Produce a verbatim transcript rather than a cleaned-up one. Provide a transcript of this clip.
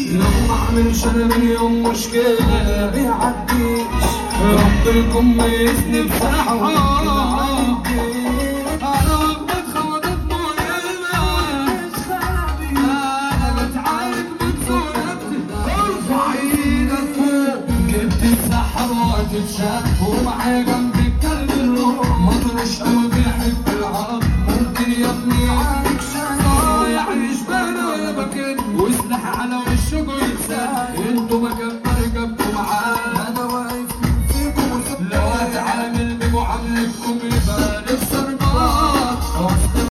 لو ما عملش انا مليون مشكلة بيعديش ربكم ميزني بساحة تتشاف ومعايا جنبي الكلب الروح مطرش قوي بيحب العرب ممكن يا ابني عارف شايف يعيش بلا ولا بكن وسلاح على وشه يتساب انتوا مكان